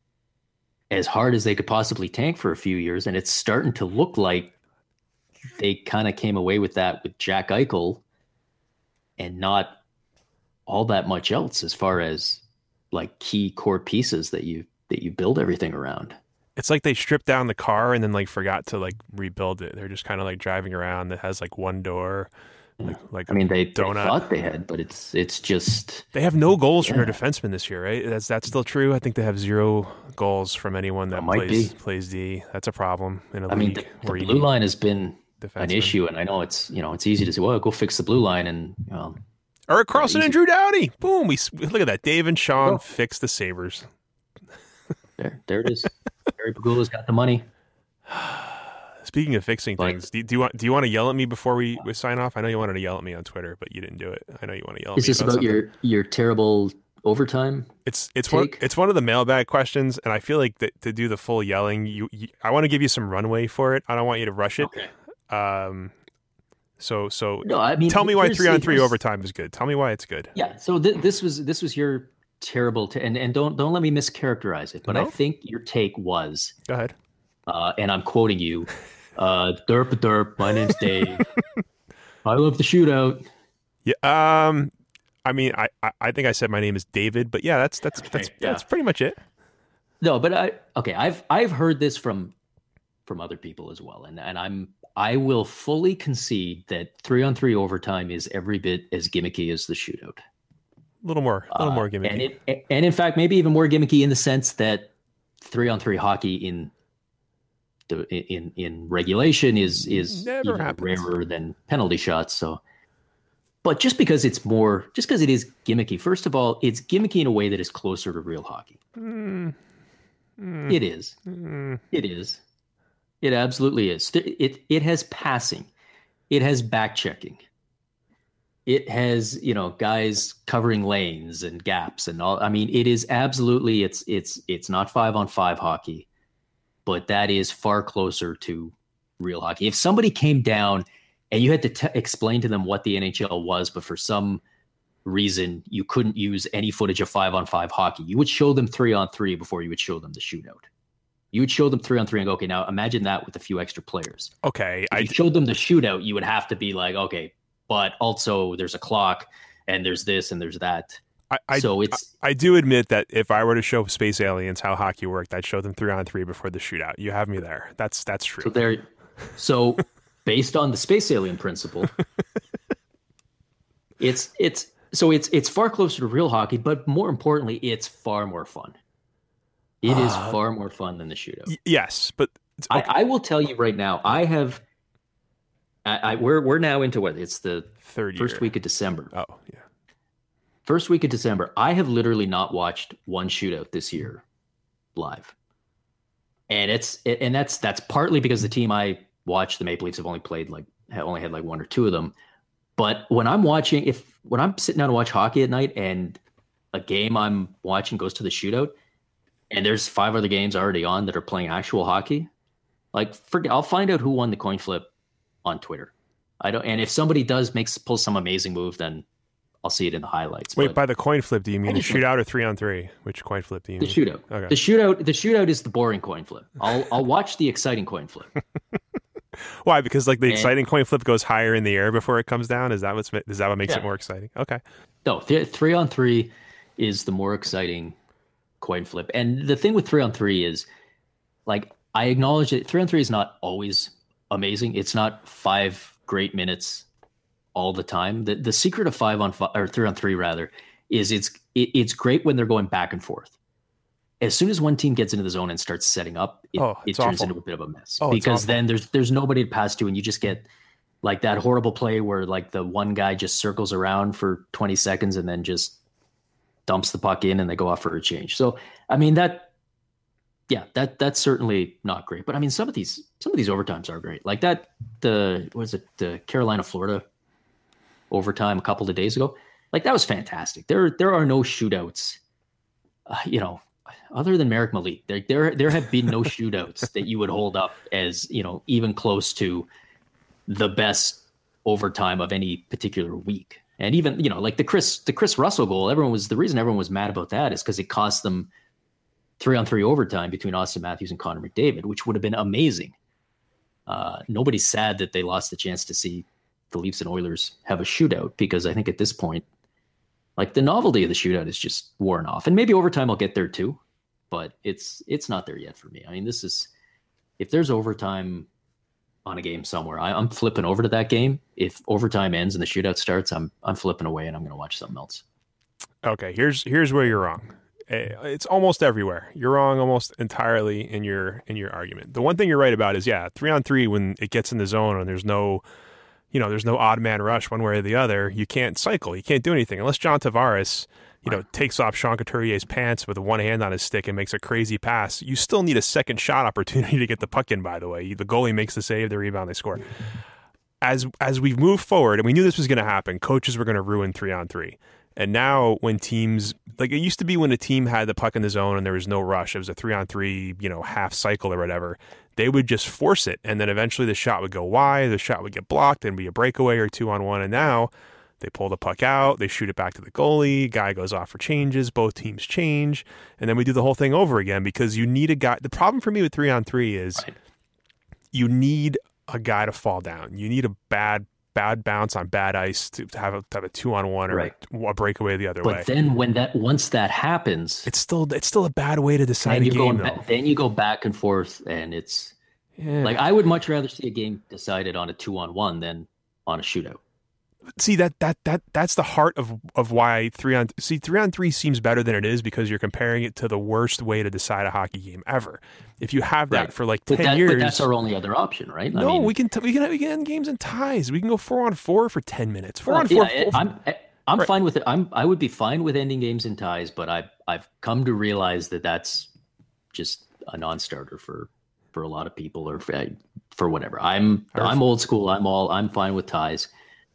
as hard as they could possibly tank for a few years. And it's starting to look like they kind of came away with that with Jack Eichel and not all that much else as far as like key core pieces that you build everything around. It's like they stripped down the car and then like forgot to like rebuild it. They're just kind of like driving around that has like one door. Like I mean, they thought they had, but it's just they have no goals from their defensemen this year, right? That's still true. I think they have 0 goals from anyone that plays D. That's a problem in a league. The blue line has been an issue, and I know it's easy to say, well, go fix the blue line, and Erik Karlsson and Drew Doughty. Boom! We look at that. Dave and Sean fix the Sabres. There it is. Barry Pagula's got the money. Speaking of fixing things, do you want to yell at me before we sign off? I know you wanted to yell at me on Twitter, but you didn't do it. I know you want to yell at me. Is this about your terrible overtime? It's one of the mailbag questions, and I feel like that to do the full yelling, I want to give you some runway for it. I don't want you to rush it. Okay. So no, I mean, tell me why 3-on-3 overtime is good. Tell me why it's good. Yeah. So this was your terrible and don't let me mischaracterize it, but no? I think your take was. Go ahead. And I'm quoting you. Derp, my name's Dave. I love the shootout. Yeah. I mean, I think I said my name is David, but yeah, that's pretty much it. No, but I've heard this from other people as well, and I will fully concede that 3-on-3 overtime is every bit as gimmicky as the shootout. A little more gimmicky, and in fact, maybe even more gimmicky in the sense that 3-on-3 hockey in regulation is even rarer than penalty shots. So, but just because it is gimmicky. First of all, it's gimmicky in a way that is closer to real hockey. It is. It is. It absolutely is. It has passing. It has back checking. It has, guys covering lanes and gaps and all. I mean, it is absolutely, it's not 5-on-5 hockey, but that is far closer to real hockey. If somebody came down and you had to explain to them what the NHL was, but for some reason you couldn't use any footage of 5-on-5 hockey, you would show them 3-on-3 before you would show them the shootout. You would show them 3-on-3 and go, okay, now imagine that with a few extra players. Okay. If you showed them the shootout, you would have to be like, okay, but also there's a clock and there's this and there's that. I do admit that if I were to show space aliens how hockey worked, I'd show them 3-on-3 before the shootout. You have me there. That's true. So based on the space alien principle, it's far closer to real hockey, but more importantly, it's far more fun. It is far more fun than the shootout. Yes, but okay. I will tell you right now, we're now into what? It's the first week of December. Oh, yeah. First week of December. I have literally not watched one shootout this year live. And that's partly because the team I watch, the Maple Leafs, have only had like one or two of them. But when I'm sitting down to watch hockey at night and a game I'm watching goes to the shootout and there's 5 other games already on that are playing actual hockey, I'll find out who won the coin flip on Twitter. And if somebody pull some amazing move, then I'll see it in the highlights. Wait, by the coin flip, do you mean the shootout or 3-on-3? Which coin flip do you mean? The shootout. Okay. The shootout is the boring coin flip. I'll watch the exciting coin flip. Why? Because exciting coin flip goes higher in the air before it comes down. Is that what makes it more exciting? Okay. No, 3-on-3 is the more exciting coin flip. And the thing with 3-on-3 is, I acknowledge that 3-on-3 is not always amazing. It's not 5 great minutes all the time. The secret of 5-on-5 or 3-on-3 rather is it's great when they're going back and forth. As soon as one team gets into the zone and starts setting up, it turns into a bit of a mess because then there's nobody to pass to, and you just get that horrible play where the one guy just circles around for 20 seconds and then just dumps the puck in and they go off for a change. So I mean that's certainly not great. But I mean some of these overtimes are great. The Carolina Florida overtime a couple of days ago. That was fantastic. There are no shootouts. Other than Marek Malik, there have been no shootouts that you would hold up as, even close to the best overtime of any particular week. And even, the Chris Russell goal, the reason everyone was mad about that is because it cost them 3-on-3 overtime between Austin Matthews and Connor McDavid, which would have been amazing. Nobody's sad that they lost the chance to see the Leafs and Oilers have a shootout, because I think at this point, the novelty of the shootout is just worn off. And maybe overtime I'll get there too, but it's not there yet for me. I mean, if there's overtime on a game somewhere, I'm flipping over to that game. If overtime ends and the shootout starts, I'm flipping away and I'm going to watch something else. Okay, here's where you're wrong. It's almost everywhere. You're wrong almost entirely in your argument. The one thing you're right about is 3-on-3 when it gets in the zone and there's no odd man rush one way or the other, you can't cycle. You can't do anything unless John Tavares, takes off Sean Couturier's pants with one hand on his stick and makes a crazy pass. You still need a second shot opportunity to get the puck in, by the way. The goalie makes the save, the rebound, they score. As we've moved forward, and we knew this was going to happen, coaches were going to ruin 3-on-3. And now when teams, it used to be when a team had the puck in the zone and there was no rush, it was a 3-on-3, half cycle or whatever, they would just force it. And then eventually the shot would go wide, the shot would get blocked and be a breakaway or 2-on-1. And now they pull the puck out, they shoot it back to the goalie, guy goes off for changes, both teams change, and then we do the whole thing over again because you need a guy. The problem for me with 3-on-3 is you need a guy to fall down. You need a bad bad bounce on bad ice to have a 2-on-1 or a breakaway the other way. But then once that happens, it's still a bad way to decide a game. Then you go back and forth, and it's like I would much rather see a game decided on a 2-on-1 than on a shootout. See, that's the heart of why 3-on-3 seems better than it is, because you're comparing it to the worst way to decide a hockey game ever. If you have that for like 10 years, but that's our only other option, right? No, we can end games in ties. We can go 4-on-4 for 10 minutes. 4-on-4. I'm fine with it. I would be fine with ending games in ties, but I've come to realize that that's just a non-starter for a lot of people, or for whatever. I'm old school. I'm fine with ties.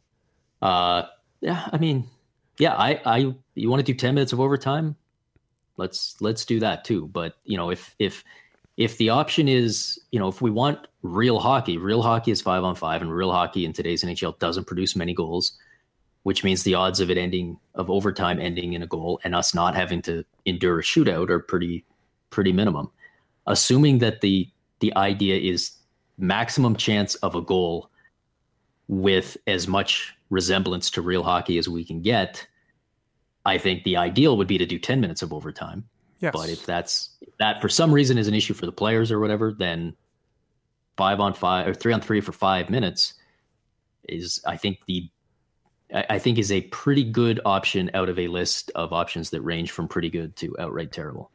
You want to do 10 minutes of overtime? Let's do that too. But if the option is, if we want real hockey is 5-on-5, and real hockey in today's NHL doesn't produce many goals, which means the odds of overtime ending in a goal and us not having to endure a shootout are pretty minimum. Assuming that the idea is maximum chance of a goal with as much resemblance to real hockey as we can get, I think the ideal would be to do 10 minutes of overtime. Yes. But if that for some reason is an issue for the players or whatever, then 5-on-5 or 3-on-3 for 5 minutes is, I think is a pretty good option out of a list of options that range from pretty good to outright terrible.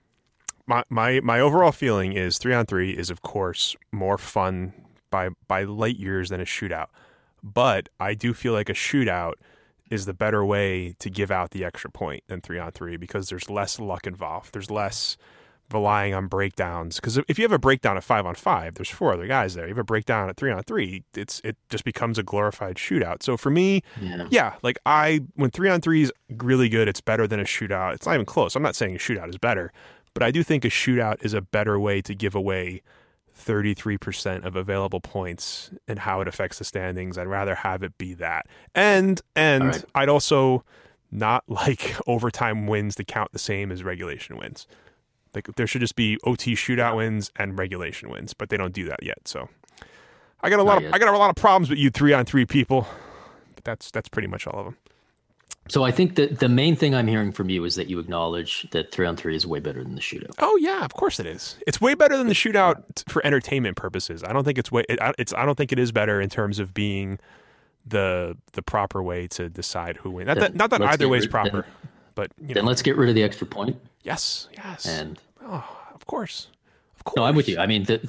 My overall feeling is 3-on-3 is, of course, more fun by light years than a shootout. But I do feel like a shootout is the better way to give out the extra point than 3-on-3, because there's less luck involved. There's less relying on breakdowns. Because if you have a breakdown at 5-on-5, there's 4 other guys there. You have a breakdown at 3-on-3, it just becomes a glorified shootout. So for me, when 3-on-3 is really good, it's better than a shootout. It's not even close. I'm not saying a shootout is better, but I do think a shootout is a better way to give away 33% of available points and how it affects the standings. I'd rather have it be that. And right. I'd also not like overtime wins to count the same as regulation wins. Like there should just be OT shootout wins and regulation wins, but they don't do that yet. So I got a lot of problems with you 3-on-3 people, but that's pretty much all of them. So I think that the main thing I'm hearing from you is that you acknowledge that 3-on-3 is way better than the shootout. Oh yeah, of course it is. It's way better than the shootout for entertainment purposes. I don't think I don't think it is better in terms of being the proper way to decide who wins. Not that either way is proper, but then let's get rid of the extra point. Yes. And of course. No, I'm with you. I mean, the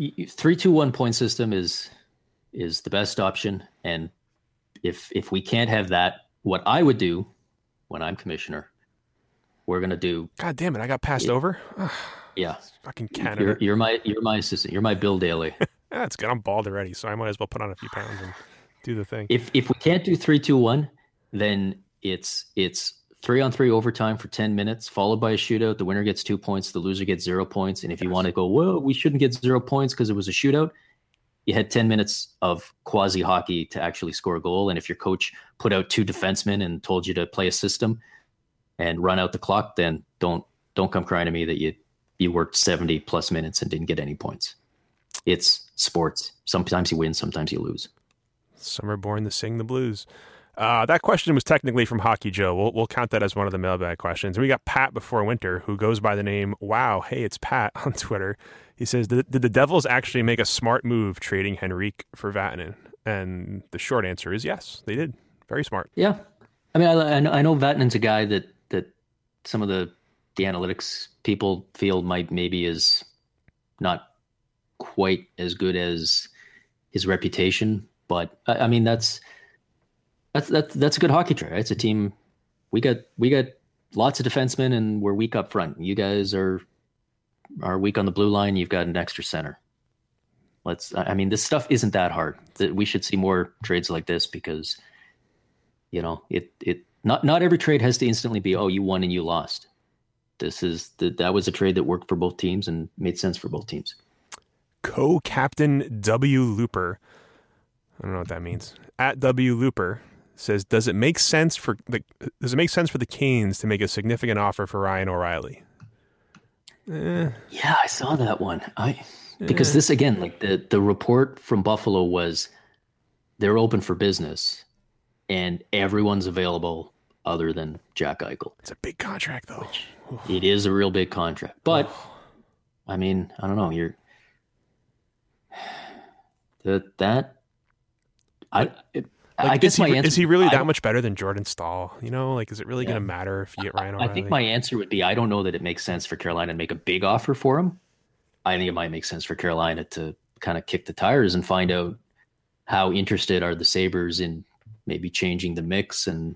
3-2-1 point system is the best option, and if we can't have that, what I would do when I'm commissioner, we're going to do... God damn it, I got passed over? Yeah. Fucking Canada. You're my assistant. You're my Bill Daly. That's good. I'm bald already, so I might as well put on a few pounds and do the thing. If we can't do 3-2-1, then it's 3-on-3 overtime for 10 minutes, followed by a shootout. The winner gets 2 points. The loser gets 0 points. And if you want to go, well, we shouldn't get 0 points because it was a shootout, you had 10 minutes of quasi hockey to actually score a goal. And if your coach put out 2 defensemen and told you to play a system and run out the clock, then don't come crying to me that you worked 70 plus minutes and didn't get any points. It's sports. Sometimes you win, sometimes you lose. Some are born to sing the blues. That question was technically from Hockey Joe. We'll count that as one of the mailbag questions. We got Pat before winter, who goes by the name Wow, hey, it's Pat on Twitter. He says, did the Devils actually make a smart move trading Henrique for Vatanen? And the short answer is yes, they did. Very smart. Yeah. I mean, I know Vatanen's a guy that some of the analytics people feel maybe is not quite as good as his reputation. But I mean, that's a good hockey trade, right? It's a team. We got lots of defensemen, and we're weak up front. You guys are weak on the blue line. You've got an extra center. This stuff isn't that hard. We should see more trades like this because, not every trade has to instantly be, oh, you won and you lost. That was a trade that worked for both teams and made sense for both teams. Co-captain W. Looper, I don't know what that means. At W. Looper says, does it make sense for the Canes to make a significant offer for Ryan O'Reilly? Yeah, I saw that one. Because this again, like the report from Buffalo was they're open for business and everyone's available other than Jack Eichel. It's a big contract, though. It is a real big contract. But, I mean, I don't know. I guess my answer is he really that much better than Jordan Staal? You know, like, is it really going to matter if you get Ryan O'Reilly? I think my answer would be I don't know that it makes sense for Carolina to make a big offer for him. I think it might make sense for Carolina to kind of kick the tires and find out how interested are the Sabres in maybe changing the mix and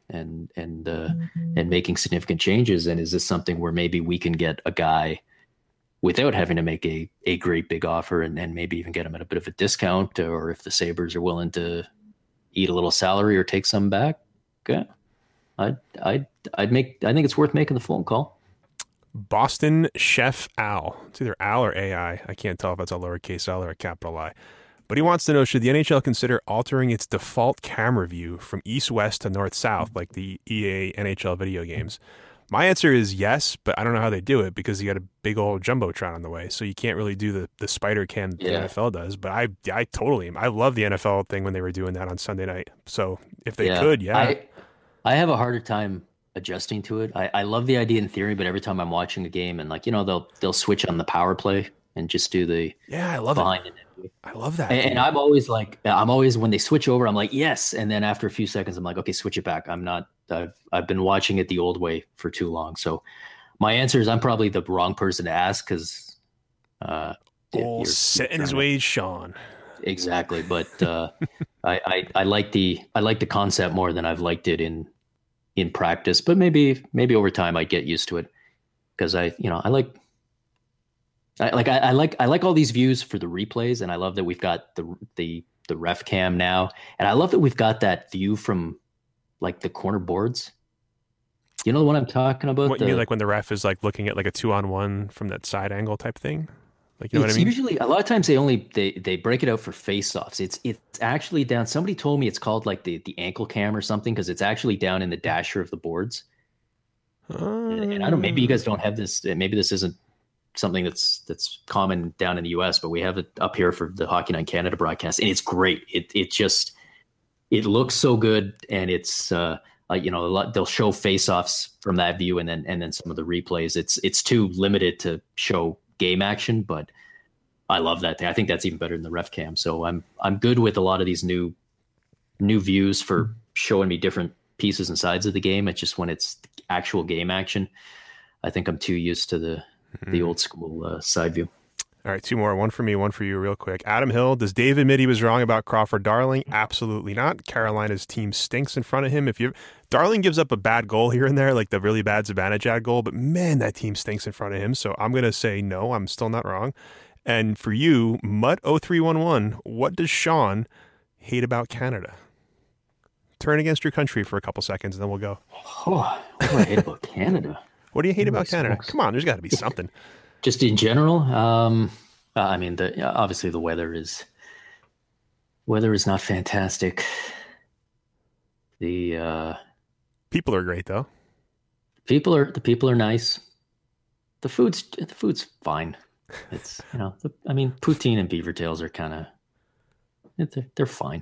making significant changes. And is this something where maybe we can get a guy without having to make a great big offer and maybe even get him at a bit of a discount, or if the Sabres are willing to eat a little salary or take some back? Okay. I think it's worth making the phone call. Boston Chef Al. It's either Al or AI. I can't tell if that's a lowercase L or a capital I. But he wants to know, should the NHL consider altering its default camera view from east-west to north-south, like the EA NHL video games? My answer is yes, but I don't know how they do it because you got a big old Jumbotron on the way, so you can't really do the spider cam that the NFL does. But I totally am. I love the NFL thing when they were doing that on Sunday night. So if they could, I have a harder time adjusting to it. I love the idea in theory, but every time I'm watching a game and, like, you know, they'll switch on the power play and just do the I love behind it. I love that. And I'm always when they switch over, I'm like, yes. And then after a few seconds, I'm like, okay, switch it back. I've been watching it the old way for too long. So my answer is I'm probably the wrong person to ask because you're set in his ways, Sean. Exactly. But I like the concept more than I've liked it in practice. But maybe over time I'd get used to it because I like all these views for the replays, and I love that we've got the ref cam now, and I love that we've got that view from like the corner boards. You know the one I'm talking about? What you mean, like when the ref is like looking at like a 2-on-1 from that side angle type thing? Like, you know what I mean? Usually, a lot of times they break it out for face-offs. It's actually down. Somebody told me it's called like the ankle cam or something because it's actually down in the dasher of the boards. And I don't know, maybe you guys don't have this. Maybe this isn't something that's common down in the US, but we have it up here for the Hockey Night Canada broadcast, and it's great. It looks so good, and it's they'll show face-offs from that view, and then some of the replays. It's too limited to show game action, but I love that thing. I think that's even better than the ref cam. So I'm good with a lot of these new views for showing me different pieces and sides of the game. It's just when it's actual game action, I think I'm too used to the old school side view. All right, two more. One for me, one for you real quick. Adam Hill, does Dave admit he was wrong about Crawford Darling? Absolutely not. Carolina's team stinks in front of him. Darling gives up a bad goal here and there, like the really bad Zibanejad goal, but man, that team stinks in front of him. So I'm going to say no, I'm still not wrong. And for you, Mutt0311, what does Sean hate about Canada? Turn against your country for a couple seconds and then we'll go. Oh, what do I hate about Canada? What do you hate about Canada? Come on, there's got to be something. Just in general, I mean, obviously the weather is not fantastic. The people are great though. The people are nice. The food's fine. It's poutine and beaver tails are kind of they're fine.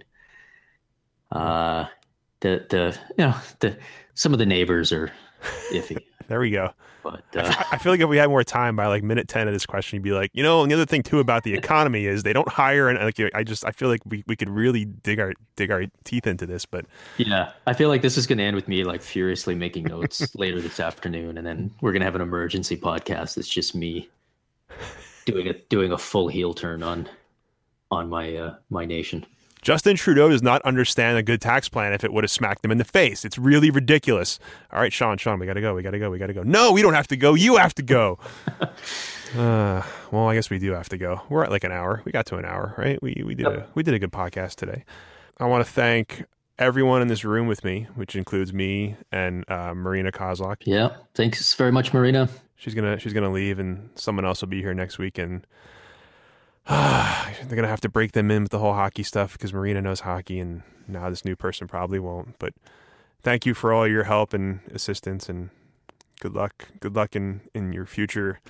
Some of the neighbors are iffy. There we go. But I feel like if we had more time by like minute 10 of this question, you'd be like, and the other thing too about the economy is they don't hire, and like I feel like we could really dig our teeth into this. But yeah, I feel like this is going to end with me like furiously making notes later this afternoon, and then we're going to have an emergency podcast. It's just me doing a full heel turn on my nation. Justin Trudeau does not understand a good tax plan if it would have smacked him in the face. It's really ridiculous. All right, Sean, we got to go. No, we don't have to go. You have to go. Well, I guess we do have to go. We're at like an hour. We got to an hour, right? We did a good podcast today. I want to thank everyone in this room with me, which includes me and Marina Kozlak. Yeah, thanks very much, Marina. She's gonna leave, and someone else will be here next week, and they're going to have to break them in with the whole hockey stuff because Marina knows hockey and now this new person probably won't. But thank you for all your help and assistance, and good luck in your future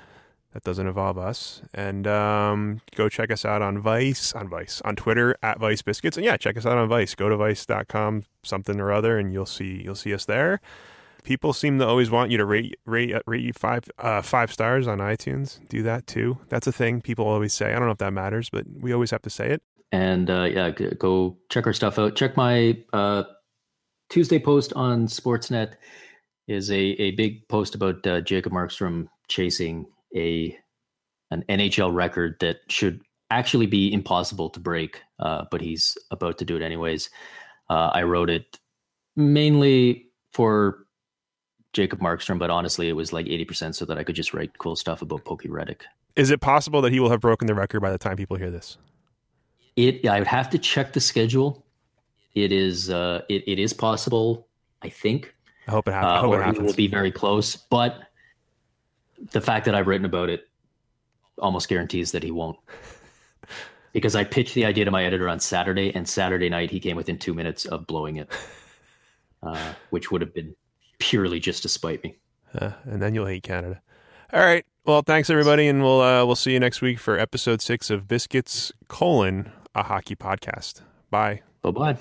that doesn't involve us. And go check us out on on Twitter at Vice Biscuits. And yeah, check us out on Vice. Go to vice.com, something or other, and you'll see us there. People seem to always want you to rate you 5 stars on iTunes. Do that too. That's a thing people always say. I don't know if that matters, but we always have to say it. And go check our stuff out. Check my Tuesday post on Sportsnet. Is a big post about Jacob Markstrom chasing an NHL record that should actually be impossible to break, but he's about to do it anyways. I wrote it mainly for Jacob Markstrom, but honestly, it was like 80% so that I could just write cool stuff about Pokey Reddick. Is it possible that he will have broken the record by the time people hear this? I would have to check the schedule. It is possible, I think. I hope it happens. Or it will be very close, but the fact that I've written about it almost guarantees that he won't. Because I pitched the idea to my editor on Saturday, and Saturday night he came within 2 minutes of blowing it, which would have been purely just to spite me. And then you'll hate Canada. All right. Well, thanks everybody, and we'll see you next week for episode 6 of Biscuits: a hockey podcast. Bye. Bye-bye.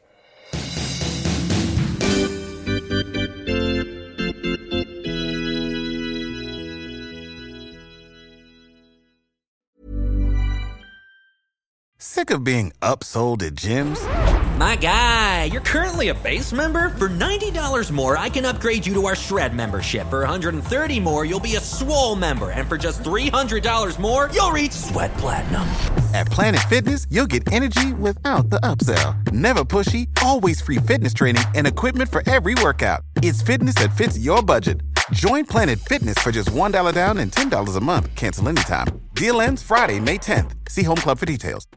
Sick of being upsold at gyms? My guy, you're currently a base member? For $90 more, I can upgrade you to our Shred membership. For $130 more, you'll be a Swole member. And for just $300 more, you'll reach Sweat Platinum. At Planet Fitness, you'll get energy without the upsell. Never pushy, always free fitness training and equipment for every workout. It's fitness that fits your budget. Join Planet Fitness for just $1 down and $10 a month. Cancel anytime. Deal ends Friday, May 10th. See Home Club for details.